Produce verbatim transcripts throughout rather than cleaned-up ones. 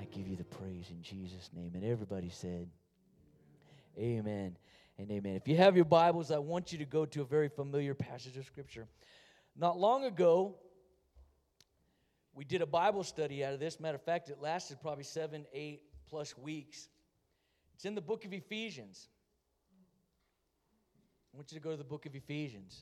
give you the praise in Jesus' name. And everybody said, amen and amen. If you have your Bibles, I want you to go to a very familiar passage of Scripture. Not long ago, we did a Bible study out of this. Matter of fact, it lasted probably seven, eight plus weeks. It's in the book of Ephesians. I want you to go to the book of Ephesians.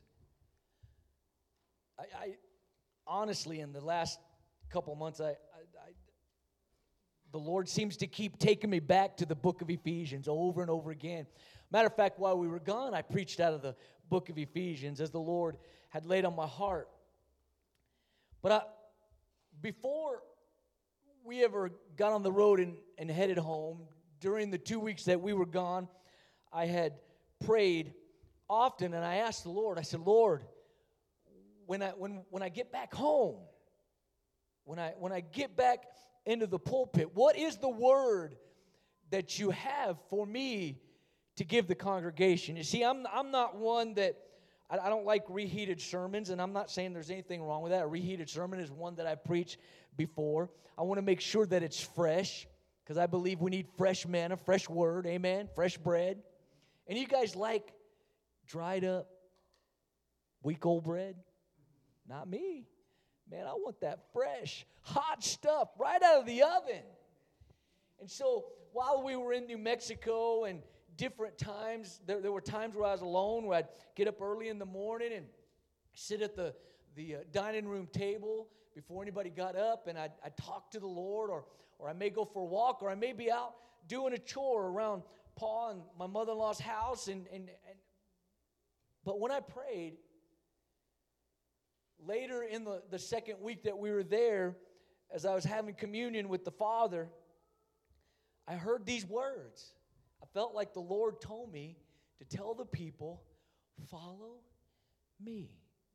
I, I honestly, in the last couple months, I, I, I the Lord seems to keep taking me back to the book of Ephesians over and over again. Matter of fact, while we were gone, I preached out of the book of Ephesians as the Lord had laid on my heart. But I, before we ever got on the road and, and headed home, during the two weeks that we were gone, I had prayed often, and I asked the Lord, I said, Lord, when I when when I get back home, when I when I get back into the pulpit, what is the word that you have for me to give the congregation? You see, I'm I'm not one that I, I don't like reheated sermons, and I'm not saying there's anything wrong with that. A reheated sermon is one that I preached before. I want to make sure that it's fresh, because I believe we need fresh manna, fresh word, amen, fresh bread. And you guys like dried up, week-old bread? Not me. Man, I want that fresh, hot stuff right out of the oven. And so while we were in New Mexico and different times, there, there were times where I was alone, where I'd get up early in the morning and sit at the, the uh, dining room table before anybody got up, and I'd, I'd talk to the Lord, or, or I may go for a walk, or I may be out doing a chore around Pa and my mother-in-law's house. And, and, and But when I prayed, later in the, the second week that we were there, as I was having communion with the Father, I heard these words. I felt like the Lord told me to tell the people, follow me.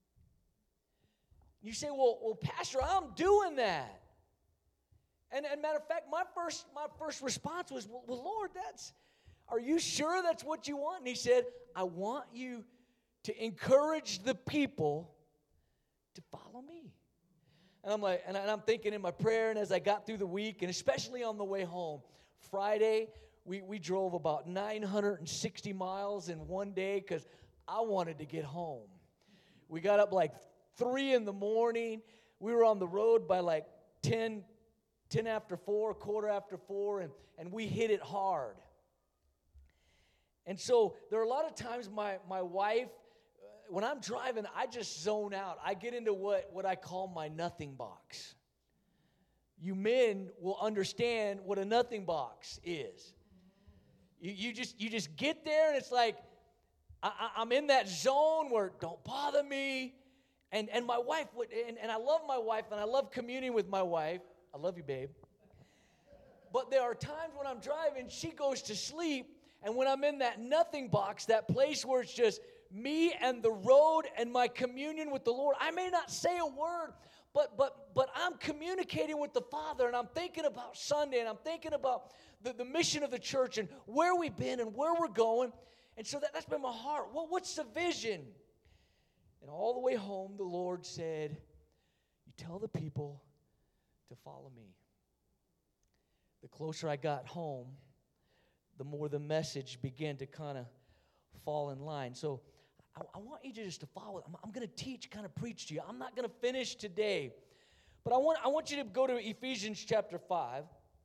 You say, well, well, Pastor, I'm doing that. And, and matter of fact, my first my first response was, well, well, Lord, that's, are you sure that's what you want? And he said, I want you to encourage the people to follow me. And I'm like, and I'm thinking in my prayer, and as I got through the week, and especially on the way home, Friday, we, we drove about nine hundred sixty miles in one day because I wanted to get home. We got up like three in the morning. We were on the road by like ten, ten after four, quarter after four, and, and we hit it hard. And so there are a lot of times my, my wife, when I'm driving, I just zone out. I get into what, what I call my nothing box. You men will understand what a nothing box is. You, you just you just get there, and it's like, I, I, I'm in that zone where don't bother me. And and my wife, would, and, and I love my wife, and I love communing with my wife. I love you, babe. But there are times when I'm driving, she goes to sleep, and when I'm in that nothing box, that place where it's just me and the road and my communion with the Lord, I may not say a word, but but but I'm communicating with the Father, and I'm thinking about Sunday, and I'm thinking about the, the mission of the church and where we've been and where we're going. And so that, that's been my heart. Well, what's the vision? And all the way home, the Lord said, you tell the people to follow me. The closer I got home, the more the message began to kind of fall in line. So I, I want you to just to follow. I'm, I'm going to teach, kind of preach to you. I'm not going to finish today. But I want, I want you to go to Ephesians chapter five.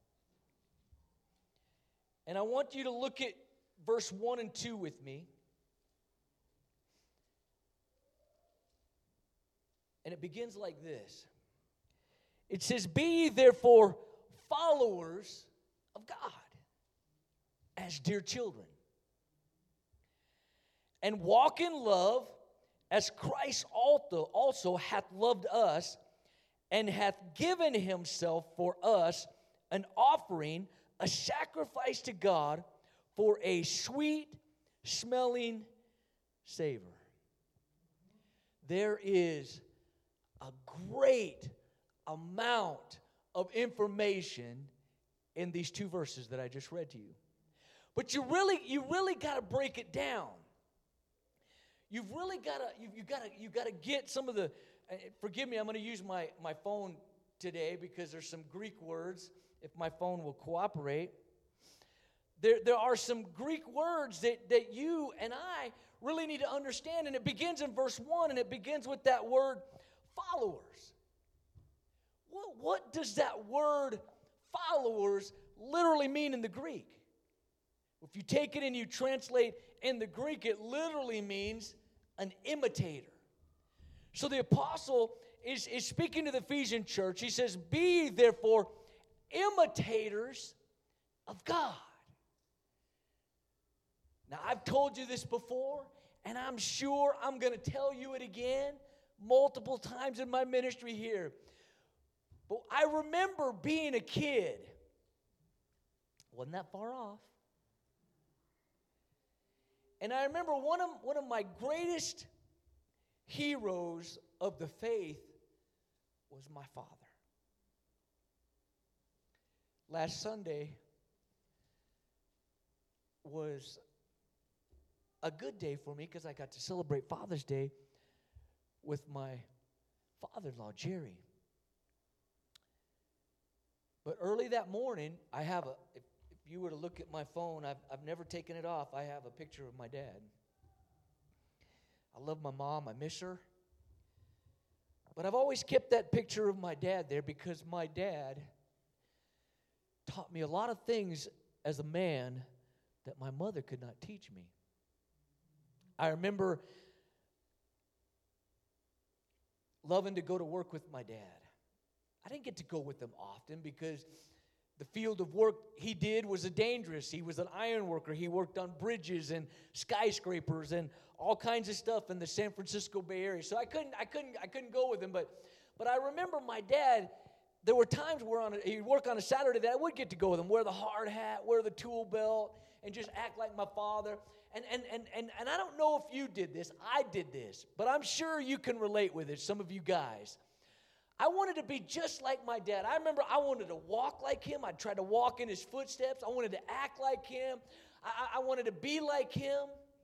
And I want you to look at verse one and two with me. And it begins like this. It says, be ye therefore followers of God, as dear children, and walk in love, as Christ also, also hath loved us, and hath given himself for us an offering, a sacrifice to God, for a sweet-smelling savor. There is a great amount of information in these two verses that I just read to you. But you really, you really got to break it down. You've really got to, you, you got to, you got to get some of the. Uh, forgive me, I'm going to use my my phone today because there's some Greek words, if my phone will cooperate. There, there are some Greek words that, that you and I really need to understand, and it begins in verse one, and it begins with that word followers. What, what does that word followers literally mean in the Greek? If you take it and you translate in the Greek, it literally means an imitator. So the apostle is, is speaking to the Ephesian church. He says, be therefore imitators of God. Now, I've told you this before, and I'm sure I'm going to tell you it again multiple times in my ministry here. But I remember being a kid. Wasn't that far off. And I remember one of, one of my greatest heroes of the faith was my father. Last Sunday was a good day for me because I got to celebrate Father's Day with my father-in-law, Jerry. But early that morning, I have a, if, if you were to look at my phone, I've, I've never taken it off. I have a picture of my dad. I love my mom. I miss her. But I've always kept that picture of my dad there because my dad taught me a lot of things as a man that my mother could not teach me. I remember loving to go to work with my dad. I didn't get to go with him often because the field of work he did was a dangerous. He was an iron worker. He worked on bridges and skyscrapers and all kinds of stuff in the San Francisco Bay Area. So I couldn't, I couldn't, I couldn't go with him. But, but I remember my dad. There were times where on a, he'd work on a Saturday that I would get to go with him, wear the hard hat, wear the tool belt, and just act like my father. And, and, and, and, and I don't know if you did this. I did this. But I'm sure you can relate with it, some of you guys. I wanted to be just like my dad. I remember I wanted to walk like him. I tried to walk in his footsteps. I wanted to act like him. I, I wanted to be like him.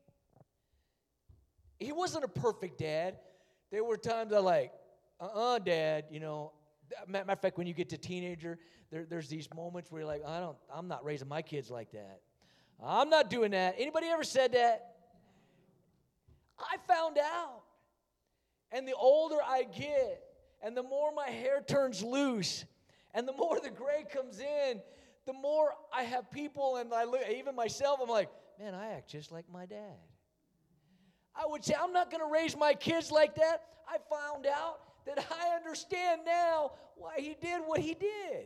He wasn't a perfect dad. There were times I like, uh-uh, Dad, you know. Matter of fact, when you get to teenager, there, there's these moments where you're like, I don't, I'm not raising my kids like that. I'm not doing that. Anybody ever said that? I found out. And the older I get, and the more my hair turns loose, and the more the gray comes in, the more I have people, and I look, even myself, I'm like, man, I act just like my dad. I would say, I'm not going to raise my kids like that. I found out that I understand now why he did what he did.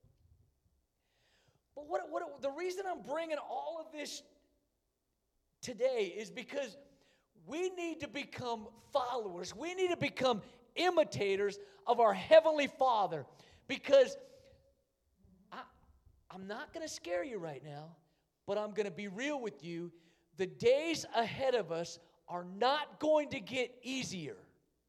But what, what the reason I'm bringing all of this today is because we need to become followers. We need to become imitators of our Heavenly Father. Because I, I'm not going to scare you right now, but I'm going to be real with you. The days ahead of us are not going to get easier.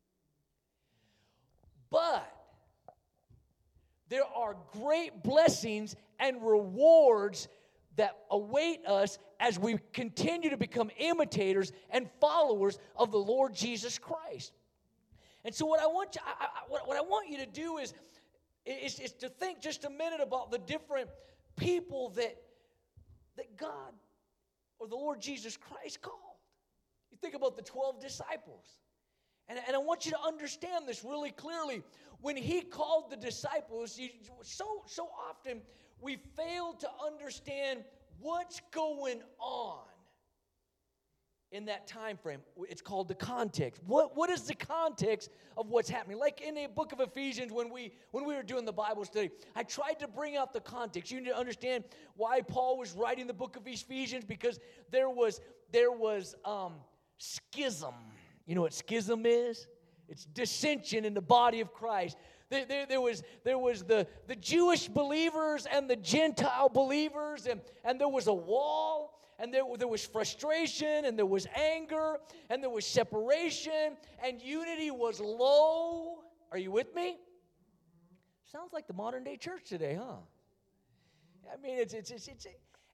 But there are great blessings and rewards that await us as we continue to become imitators and followers of the Lord Jesus Christ. And so what I want you, I, I, what, what I want you to do is, is, is to think just a minute about the different people that, that God or the Lord Jesus Christ called. You think about the twelve disciples. And, and I want you to understand this really clearly. When he called the disciples, you, so, so often we fail to understand what's going on in that time frame. It's called the context. What, what is the context of what's happening? Like in the book of Ephesians, when we, when we were doing the Bible study, I tried to bring out the context. You need to understand why Paul was writing the book of Ephesians, because there was, there was um, schism. You know what schism is? It's dissension in the body of Christ. There, there, there was, there was the, the Jewish believers and the Gentile believers, and, and there was a wall, and there, there was frustration, and there was anger, and there was separation, and unity was low. Are you with me? Sounds like the modern day church today, huh? I mean, it's, it's, it's, it's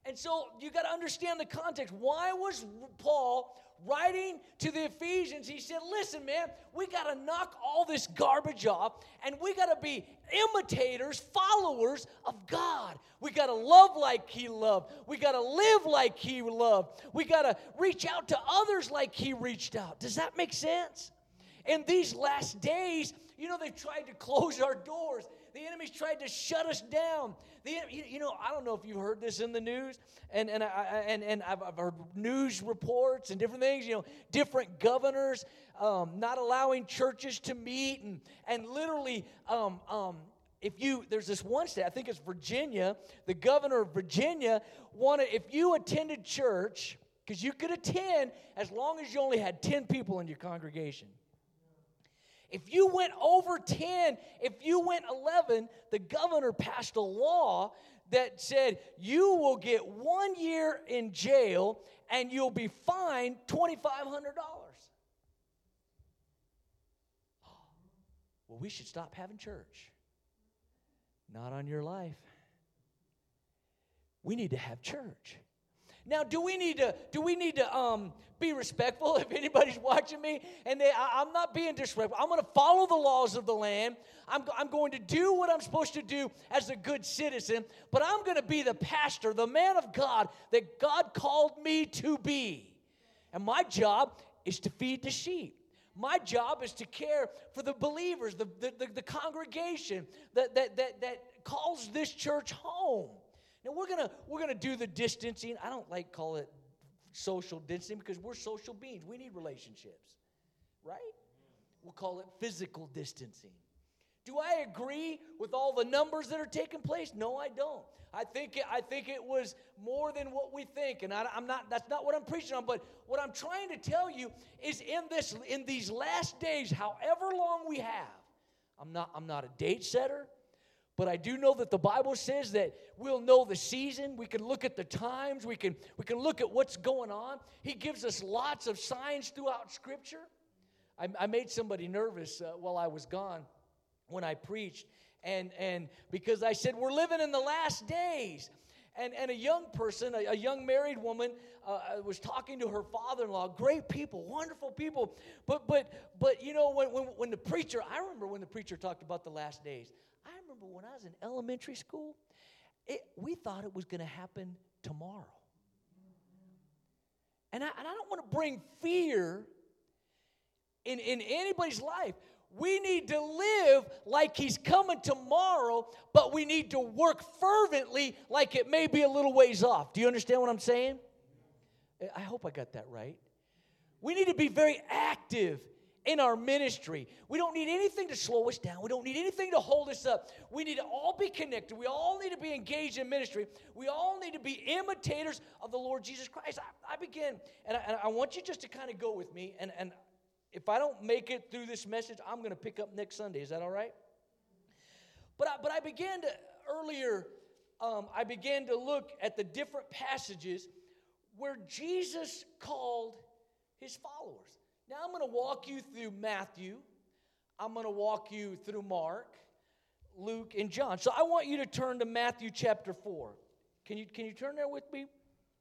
And so you got to understand the context. Why was Paul writing to the Ephesians? He said, listen, man, we got to knock all this garbage off, and we got to be imitators, followers of God. We got to love like he loved. We got to live like he loved. We got to reach out to others like he reached out. Does that make sense? In these last days, you know, they've tried to close our doors. The enemy's tried to shut us down. The, you, you know, I don't know if you've heard this in the news, and and I, and and I've, I've heard news reports and different things. You know, different governors um, not allowing churches to meet, and and literally, um, um, if you there's this one state, I think it's Virginia. The governor of Virginia wanted if you attended church, because you could attend as long as you only had ten people in your congregation. If you went over ten, if you went eleven, the governor passed a law that said you will get one year in jail and you'll be fined twenty-five hundred dollars. Well, we should stop having church. Not on your life. We need to have church. Now, do we need to do we need to um, be respectful if anybody's watching me? And they, I, I'm not being disrespectful. I'm going to follow the laws of the land. I'm, I'm going to do what I'm supposed to do as a good citizen. But I'm going to be the pastor, the man of God that God called me to be. And my job is to feed the sheep. My job is to care for the believers, the, the, the, the congregation that, that, that, that calls this church home. Now, we're going to we're gonna do the distancing. I don't like call it social distancing because we're social beings. We need relationships, right? We'll call it physical distancing. Do I agree with all the numbers that are taking place? No, I don't. I think it, I think it was more than what we think, and I, I'm not. That's not what I'm preaching on. But what I'm trying to tell you is, in this, in these last days, however long we have, I'm not. I'm not a date setter. But I do know that the Bible says that we'll know the season. We can look at the times. We can, we can look at what's going on. He gives us lots of signs throughout Scripture. I, I made somebody nervous uh, while I was gone when I preached. And, and because I said, we're living in the last days. And, and a young person, a, a young married woman, uh, was talking to her father-in-law. Great people, wonderful people. But, but, but you know, when, when, when the preacher, I remember when the preacher talked about the last days. I remember when I was in elementary school, it, we thought it was going to happen tomorrow. And I, and I don't want to bring fear in, in anybody's life. We need to live like he's coming tomorrow, but we need to work fervently like it may be a little ways off. Do you understand what I'm saying? I hope I got that right. We need to be very active in our ministry. We don't need anything to slow us down. We don't need anything to hold us up. We need to all be connected. We all need to be engaged in ministry. We all need to be imitators of the Lord Jesus Christ. I, I begin, and I, and I want you just to kind of go with me, and, and if I don't make it through this message, I'm going to pick up next Sunday. Is that all right? But I, but I began to, earlier, um, I began to look at the different passages where Jesus called his followers. Now, I'm going to walk you through Matthew. I'm going to walk you through Mark, Luke, and John. So I want you to turn to Matthew chapter four. Can you, can you turn there with me?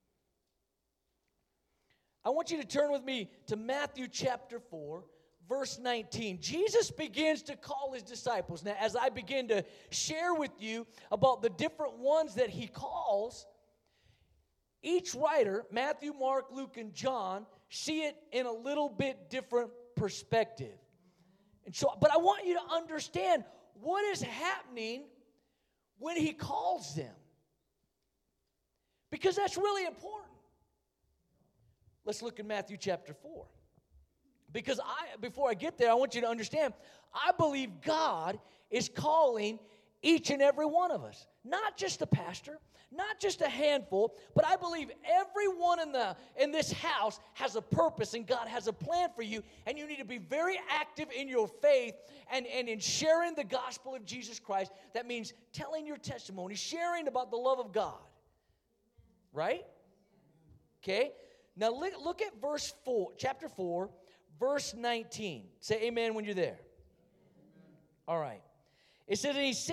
I want you to turn with me to Matthew chapter four, verse nineteen. Jesus begins to call his disciples. Now, as I begin to share with you about the different ones that he calls, each writer, Matthew, Mark, Luke, and John, see it in a little bit different perspective. And so, but I want you to understand what is happening when he calls them. Because that's really important. Let's look at Matthew chapter four. Because I, before I get there, I want you to understand, I believe God is calling each and every one of us. Not just a pastor, not just a handful, but I believe everyone in the in this house has a purpose and God has a plan for you, and you need to be very active in your faith and, and in sharing the gospel of Jesus Christ. That means telling your testimony, sharing about the love of God. Right? Okay? Now look, look at verse four, chapter four, verse nineteen. Say amen when you're there. Amen. All right. It says, and he saith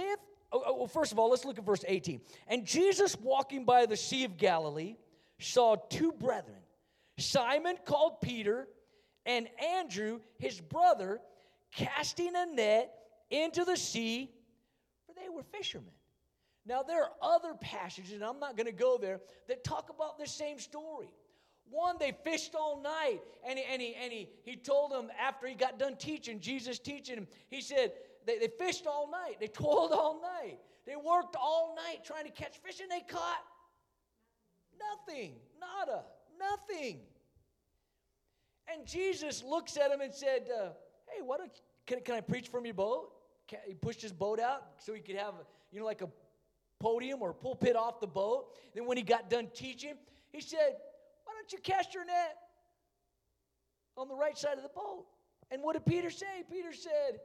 oh, oh, well, first of all, let's look at verse eighteen. And Jesus, walking by the Sea of Galilee, saw two brethren, Simon called Peter, and Andrew, his brother, casting a net into the sea, for they were fishermen. Now, there are other passages, and I'm not going to go there, that talk about this same story. One, they fished all night, and he, and he, and he, he told them after he got done teaching, Jesus teaching him, he said, they, they fished all night. They toiled all night. They worked all night trying to catch fish, and they caught nothing, nada, nothing. And Jesus looks at him and said, uh, hey, why don't, can, can I preach from your boat? Can, he pushed his boat out so he could have, you know, like a podium or pulpit off the boat. Then when he got done teaching, he said, why don't you cast your net on the right side of the boat? And what did Peter say? Peter said,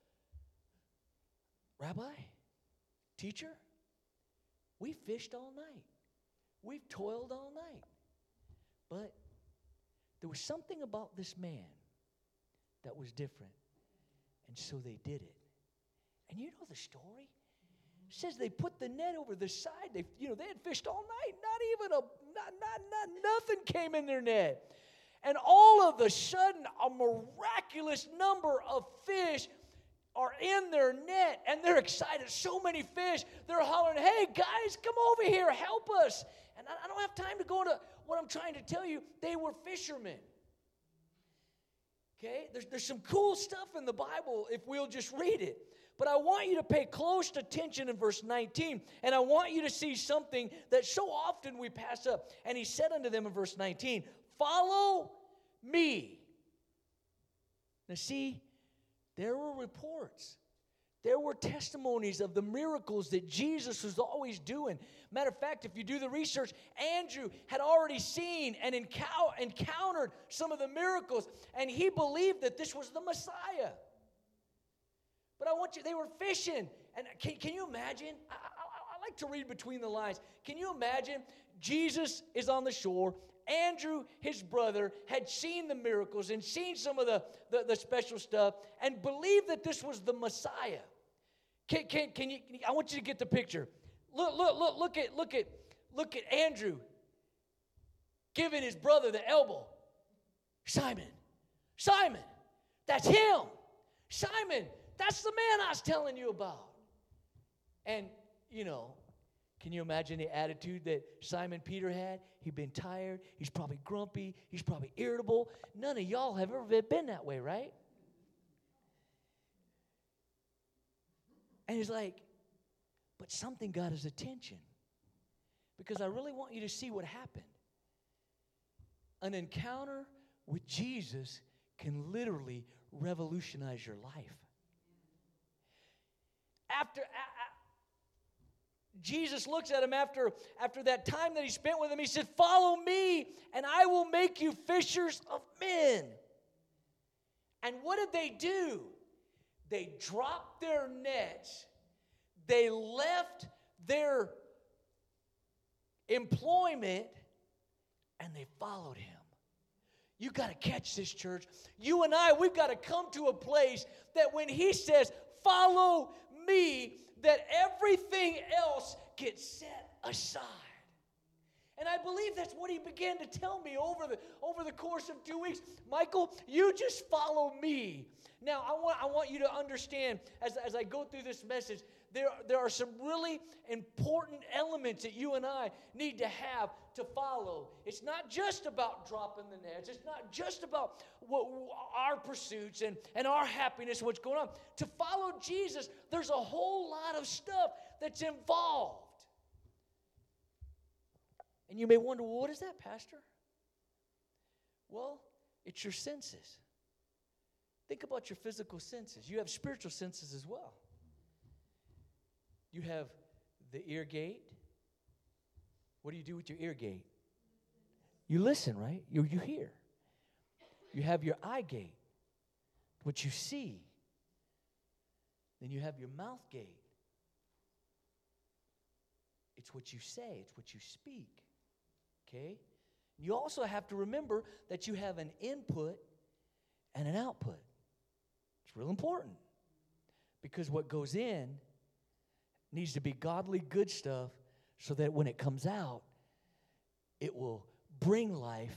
Rabbi, teacher, we fished all night. We've toiled all night. But there was something about this man that was different. And so they did it. And you know the story? It says they put the net over the side. They, you know, they had fished all night. Not even a, not, not, not, nothing came in their net. And all of a sudden, a miraculous number of fish are in their net. And they're excited. So many fish. They're hollering, hey, guys, come over here. Help us. And I, I don't have time to go into what I'm trying to tell you. They were fishermen. Okay? There's, there's some cool stuff in the Bible if we'll just read it. But I want you to pay close attention in verse nineteen, and I want you to see something that so often we pass up. And he said unto them in verse nineteen, follow me. Now see, there were reports. There were testimonies of the miracles that Jesus was always doing. Matter of fact, if you do the research, Andrew had already seen and encountered some of the miracles, and he believed that this was the Messiah. But I want you, they were fishing. And can, can you imagine? I, I, I like to read between the lines. Can you imagine? Jesus is on the shore. Andrew, his brother, had seen the miracles and seen some of the, the, the special stuff and believed that this was the Messiah. Can, can, can you, I want you to get the picture. Look, look, look, look at, look at, look at Andrew giving his brother the elbow. Simon, Simon, that's him. Simon, that's the man I was telling you about. And, you know, can you imagine the attitude that Simon Peter had? He'd been tired. He's probably grumpy. He's probably irritable. None of y'all have ever been that way, right? And he's like, but something got his attention. Because I really want you to see what happened. An encounter with Jesus can literally revolutionize your life. After uh, Jesus looks at him after, after that time that he spent with him. He said, follow me, and I will make you fishers of men. And what did they do? They dropped their nets. They left their employment, and they followed him. You got to catch this, church. You and I, we've got to come to a place that when he says, follow me, that everything else gets set aside. And I believe that's what he began to tell me over the, over the course of two weeks. Michael, you just follow me. Now, I want, I want you to understand, as, as I go through this message, there, there are some really important elements that you and I need to have to follow. It's not just about dropping the nets. It's not just about what, our pursuits and, and our happiness, what's going on. To follow Jesus, there's a whole lot of stuff that's involved. And you may wonder, well, what is that, Pastor? Well, it's your senses. Think about your physical senses. You have spiritual senses as well. You have the ear gate. What do you do with your ear gate? You listen, right? You, you hear. You have your eye gate, what you see. Then you have your mouth gate. It's what you say. It's what you speak. Okay? You also have to remember that you have an input and an output. It's real important. Because what goes in needs to be godly, good stuff so that when it comes out, it will bring life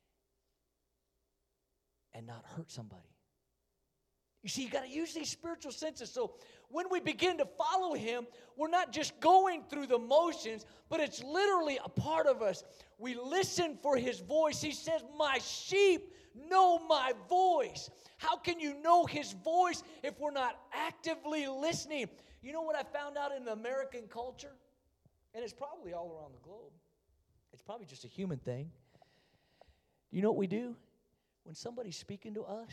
and not hurt somebody. You see, you got to use these spiritual senses. So when we begin to follow Him, we're not just going through the motions, but it's literally a part of us. We listen for His voice. He says, my sheep know my voice. How can you know His voice if we're not actively listening? You know what I found out in the American culture? And it's probably all around the globe. It's probably just a human thing. You know what we do? When somebody's speaking to us,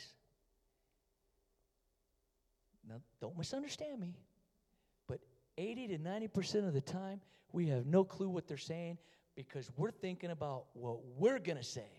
now don't misunderstand me, but eighty to ninety percent of the time, we have no clue what they're saying because we're thinking about what we're going to say.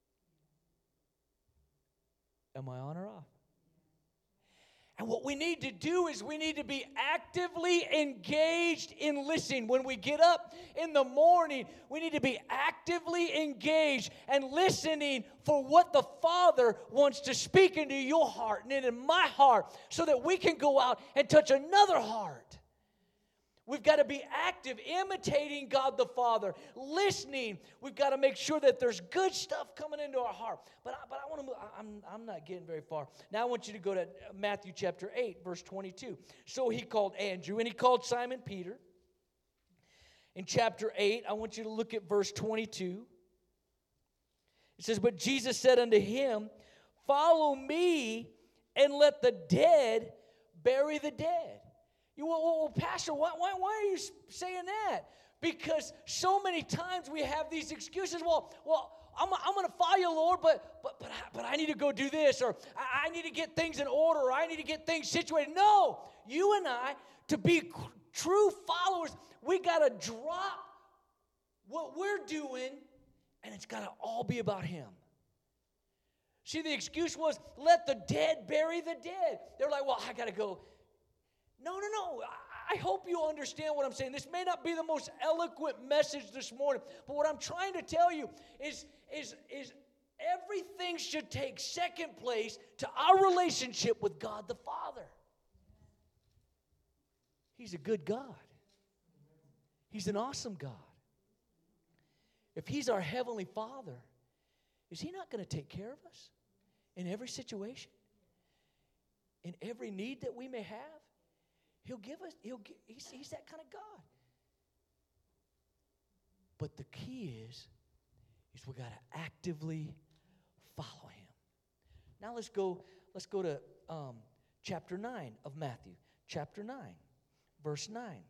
Am I on or off? And what we need to do is we need to be actively engaged in listening. When we get up in the morning, we need to be actively engaged and listening for what the Father wants to speak into your heart and in my heart so that we can go out and touch another heart. We've got to be active, imitating God the Father, listening. We've got to make sure that there's good stuff coming into our heart. But I, but I want to move. I'm, I'm not getting very far. Now I want you to go to Matthew chapter eight, verse twenty-two. So he called Andrew, and he called Simon Peter. In chapter eight, I want you to look at verse twenty-two. It says, but Jesus said unto him, follow me, and let the dead bury the dead. You well, well, well Pastor, why, why, why are you saying that? Because so many times we have these excuses. Well, well, I'm, I'm going to follow you, Lord, but but but I, but I need to go do this, or I, I need to get things in order, or I need to get things situated. No, you and I, to be true followers, we got to drop what we're doing, and it's got to all be about Him. See, the excuse was, let the dead bury the dead. They're like, well, I got to go. No, no, no. I hope you understand what I'm saying. This may not be the most eloquent message this morning, but what I'm trying to tell you is, is, is everything should take second place to our relationship with God the Father. He's a good God. He's an awesome God. If He's our Heavenly Father, is He not going to take care of us in every situation? In every need that we may have? He'll give us, he'll give, he's, he's that kind of God. But the key is, is we got to actively follow Him. Now let's go, let's go to um, chapter nine of Matthew. Chapter nine, verse nine.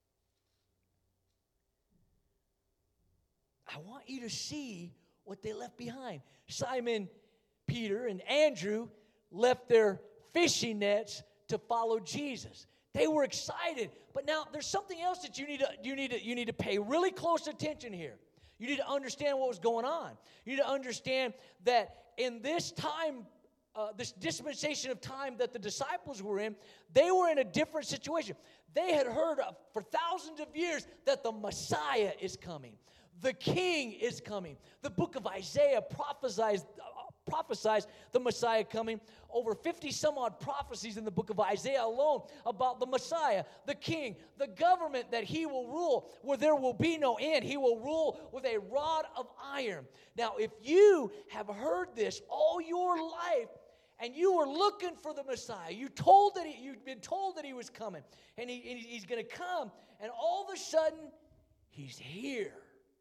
I want you to see what they left behind. Simon, Peter, and Andrew left their fishing nets to follow Jesus. They were excited. But now there's something else that you need to you need to you need to pay really close attention here. You need to understand what was going on. You need to understand that in this time, uh, this dispensation of time that the disciples were in, they were in a different situation. They had heard of, for thousands of years that the Messiah is coming. The King is coming. The book of Isaiah prophesies, uh, prophesies the Messiah coming. Over fifty some odd prophecies in the book of Isaiah alone about the Messiah, the King, the government that He will rule where there will be no end. He will rule with a rod of iron. Now, if you have heard this all your life and you were looking for the Messiah, you told that he, you'd been told that He was coming, and, he, and He's going to come, and all of a sudden, He's here.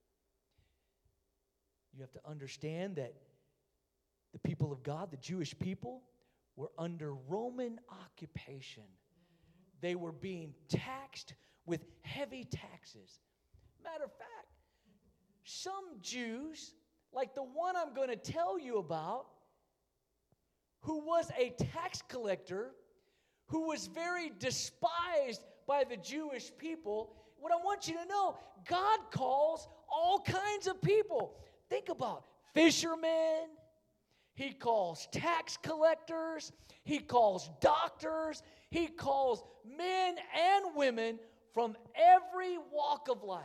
You have to understand that the people of God, the Jewish people, were under Roman occupation. They were being taxed with heavy taxes. Matter of fact, some Jews, like the one I'm going to tell you about, who was a tax collector, who was very despised by the Jewish people, what I want you to know, God calls all kinds of people. Think about fishermen. He calls tax collectors. He calls doctors. He calls men and women from every walk of life.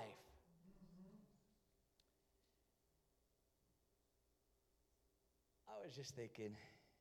I was just thinking,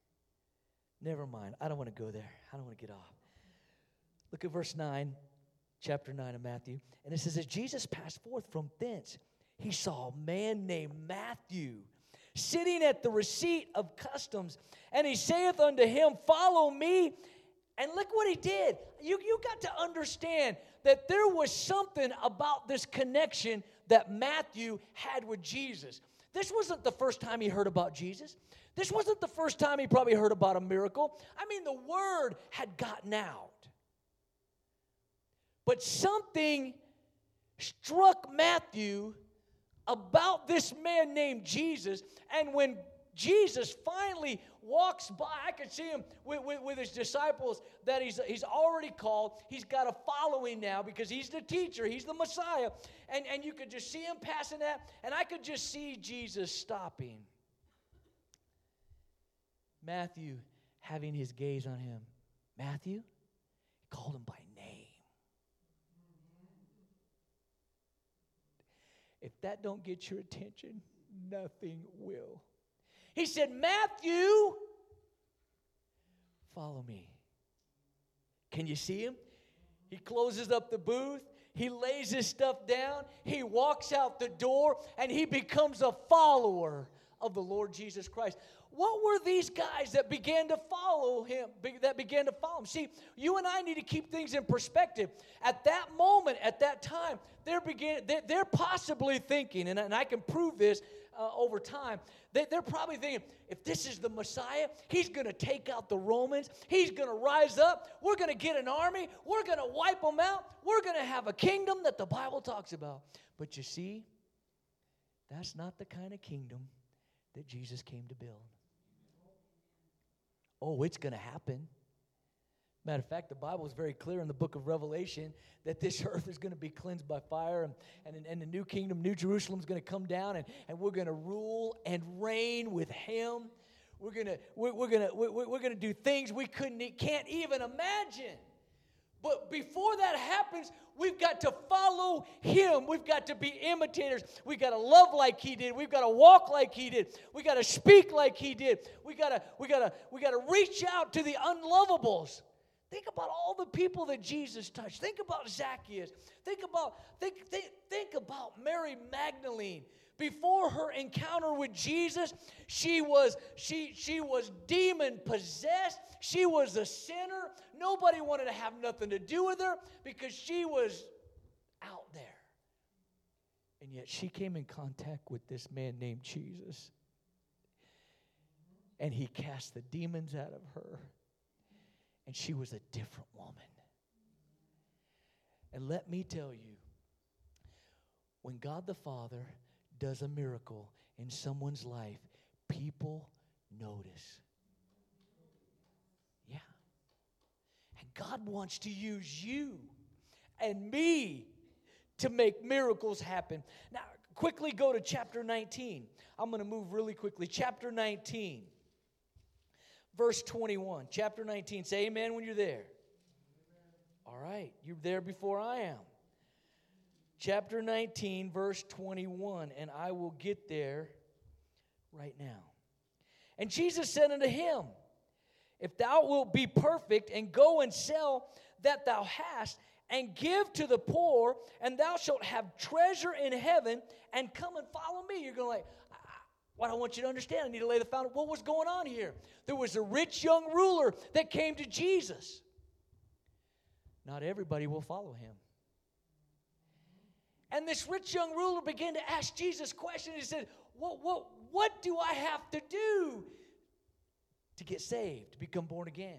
never mind. I don't want to go there. I don't want to get off. Look at verse nine. chapter nine of Matthew. And it says, as Jesus passed forth from thence, he saw a man named Matthew sitting at the receipt of customs. And he saith unto him, follow me. And look what he did. You, you got to understand that there was something about this connection that Matthew had with Jesus. This wasn't the first time he heard about Jesus. This wasn't the first time he probably heard about a miracle. I mean, the word had gotten out. But something struck Matthew about this man named Jesus. And when Jesus finally walks by, I could see him with, with, with his disciples that he's, he's already called. He's got a following now because he's the teacher. He's the Messiah. And, and you could just see him passing that. And I could just see Jesus stopping. Matthew having his gaze on him. Matthew, he called him by name. If that don't get your attention, nothing will. He said, Matthew, follow me. Can you see him? He closes up the booth. He lays his stuff down. He walks out the door, and he becomes a follower of the Lord Jesus Christ. What were these guys that began to follow him, that began to follow him? See, you and I need to keep things in perspective. At that moment, at that time, they're, begin, they're possibly thinking, and I can prove this uh, over time, they're probably thinking, if this is the Messiah, he's going to take out the Romans. He's going to rise up. We're going to get an army. We're going to wipe them out. We're going to have a kingdom that the Bible talks about. But you see, that's not the kind of kingdom that Jesus came to build. Oh, it's going to happen. Matter of fact, the Bible is very clear in the book of Revelation that this earth is going to be cleansed by fire, and, and, and the new kingdom, New Jerusalem, is going to come down, and, and we're going to rule and reign with him. We're going to we're, we're going to we're, we're going to do things we couldn't can't even imagine. But before that happens, we've got to follow him. We've got to be imitators. We've got to love like he did. We've got to walk like he did. We've got to speak like he did. We got to we got to we got to reach out to the unlovables. Think about all the people that Jesus touched. Think about Zacchaeus. Think about think think, think about Mary Magdalene. Before her encounter with Jesus, she was she she was demon possessed. She was a sinner. Nobody wanted to have nothing to do with her because she was out there. And yet she came in contact with this man named Jesus. And he cast the demons out of her. And she was a different woman. And let me tell you, when God the Father does a miracle in someone's life, people notice. Yeah. And God wants to use you and me to make miracles happen. Now, quickly go to chapter nineteen. I'm going to move really quickly. Chapter nineteen, verse twenty-one. Chapter nineteen. Say amen when you're there. All right. You're there before I am. Chapter nineteen, verse twenty-one, and I will get there right now. And Jesus said unto him, if thou wilt be perfect, and go and sell that thou hast, and give to the poor, and thou shalt have treasure in heaven, and come and follow me. You're going like, what I want you to understand, I need to lay the foundation. What was going on here? There was a rich young ruler that came to Jesus. Not everybody will follow him. And this rich young ruler began to ask Jesus questions. He said, what, what, what do I have to do to get saved, to become born again?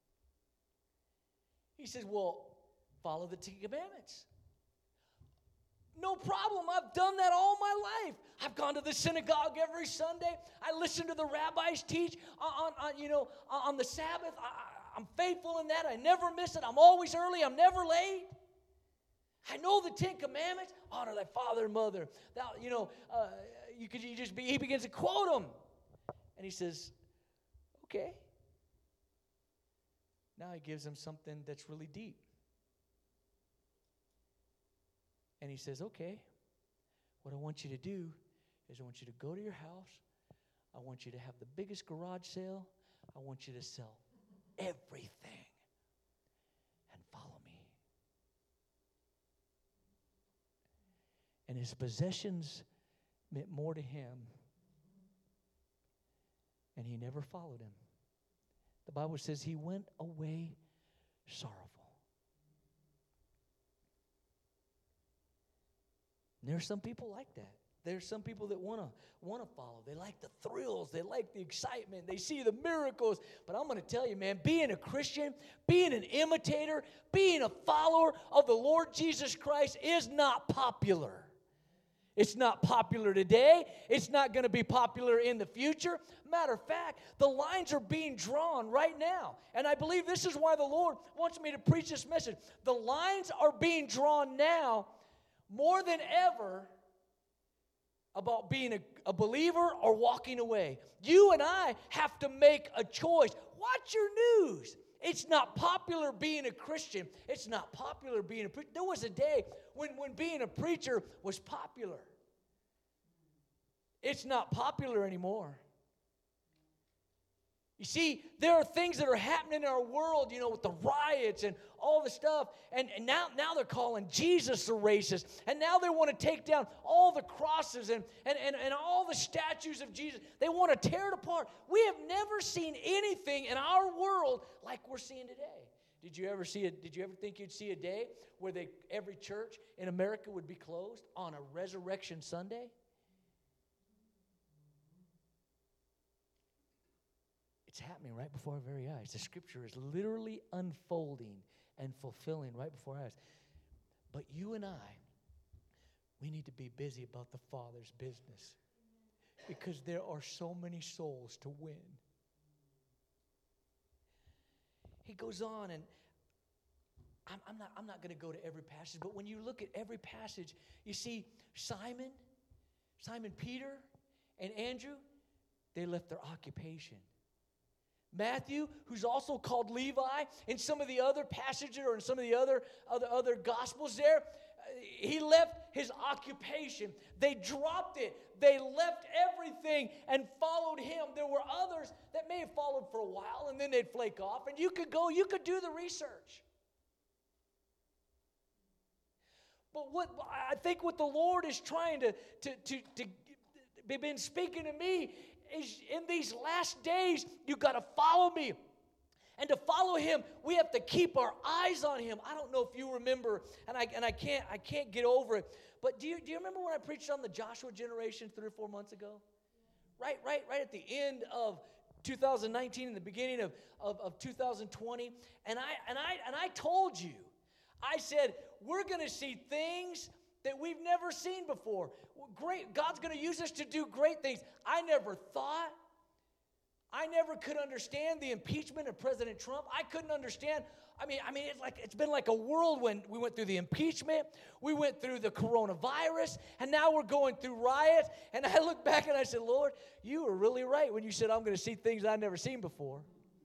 He says, well, follow the Ten Commandments. No problem. I've done that all my life. I've gone to the synagogue every Sunday. I listen to the rabbis teach on, on, on you know, on the Sabbath. I, I'm faithful in that. I never miss it. I'm always early. I'm never late. I know the Ten Commandments. Honor thy father and mother. Thou, you know, uh, you could you just be. He begins to quote them, and he says, "Okay." Now he gives him something that's really deep, and he says, "Okay, what I want you to do is I want you to go to your house. I want you to have the biggest garage sale. I want you to sell everything and follow me." and his possessions meant more to him, and he never followed him. The Bible says he went away sorrowful. And there are some people like that. There's some people that want to want to follow. They like the thrills. They like the excitement. They see the miracles. But I'm going to tell you, man, being a Christian, being an imitator, being a follower of the Lord Jesus Christ is not popular. It's not popular today. It's not going to be popular in the future. Matter of fact, the lines are being drawn right now. And I believe this is why the Lord wants me to preach this message. The lines are being drawn now more than ever about being a, a believer or walking away. You and I have to make a choice. Watch your news. It's not popular being a Christian. It's not popular being a preacher. There was a day when, when being a preacher was popular. It's not popular anymore. You see, there are things that are happening in our world, you know, with the riots and all the stuff. And, and now, now they're calling Jesus a racist. And now they want to take down all the crosses and, and, and, and all the statues of Jesus. They want to tear it apart. We have never seen anything in our world like we're seeing today. Did you ever see it? Did you ever think you'd see a day where they, every church in America would be closed on a Resurrection Sunday? It's happening right before our very eyes. The Scripture is literally unfolding and fulfilling right before our eyes. But you and I, we need to be busy about the Father's business because there are so many souls to win. He goes on, and I'm, I'm not, I'm not going to go to every passage, but when you look at every passage, you see Simon, Simon Peter, and Andrew, they left their occupation. Matthew, who's also called Levi, in some of the other passages or in some of the other, other, other Gospels there, he left his occupation. They dropped it. They left everything and followed him. There were others that may have followed for a while and then they'd flake off. And you could go, you could do the research. But what I think what the Lord is trying to, to, to, to been speaking to me is in these last days, you've got to follow me. And to follow him, we have to keep our eyes on him. I don't know if you remember, and I and I can't I can't get over it. But do you do you remember when I preached on the Joshua generation three or four months ago? Right, right, right at the end of two thousand nineteen and the beginning of, of, of two thousand twenty. And I and I and I told you, I said, we're gonna see things that we've never seen before. Great, God's going to use us to do great things. I never thought, I never could understand the impeachment of President Trump. I couldn't understand. I mean, I mean, it's like it's been like a whirlwind. We went through the impeachment, we went through the coronavirus, and now we're going through riots. And I look back and I said, Lord, you were really right when you said I'm going to see things I've never seen before.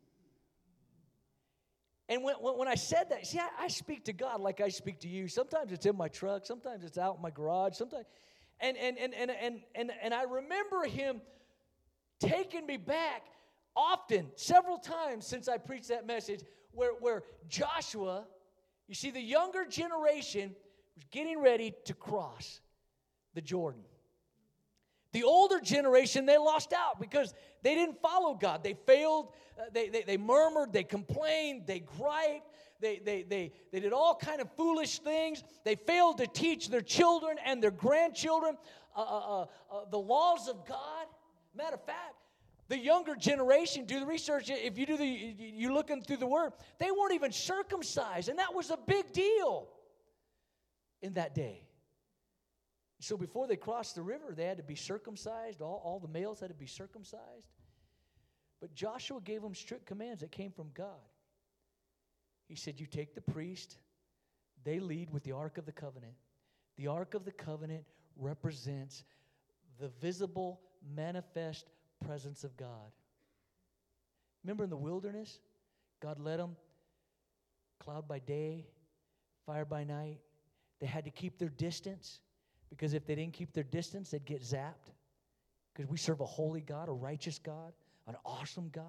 And when, when I said that, see, I, I speak to God like I speak to you. Sometimes it's in my truck. Sometimes it's out in my garage. Sometimes, and and and and and and, and I remember him taking me back often, several times since I preached that message, where, where Joshua, you see, the younger generation was getting ready to cross the Jordan. The older generation, they lost out because they didn't follow God. They failed. Uh, they, they they murmured. They complained. They griped. They, they, they, they did all kind of foolish things. They failed to teach their children and their grandchildren uh, uh, uh, uh, the laws of God. Matter of fact, the younger generation, do the research. If you do the, you're looking through the Word, they weren't even circumcised, and that was a big deal in that day. So before they crossed the river, they had to be circumcised. All, all the males had to be circumcised. But Joshua gave them strict commands that came from God. He said, you take the priest, they lead with the Ark of the Covenant. The Ark of the Covenant represents the visible, manifest presence of God. Remember in the wilderness, God led them, cloud by day, fire by night. They had to keep their distance. Because if they didn't keep their distance, they'd get zapped. Because we serve a holy God, a righteous God, an awesome God.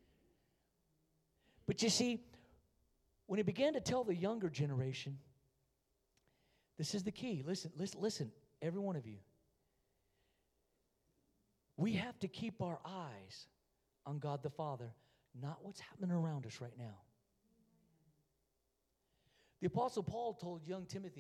But you see, when he began to tell the younger generation, this is the key. Listen, listen, listen. every one of you. We have to keep our eyes on God the Father, not what's happening around us right now. The Apostle Paul told young Timothy,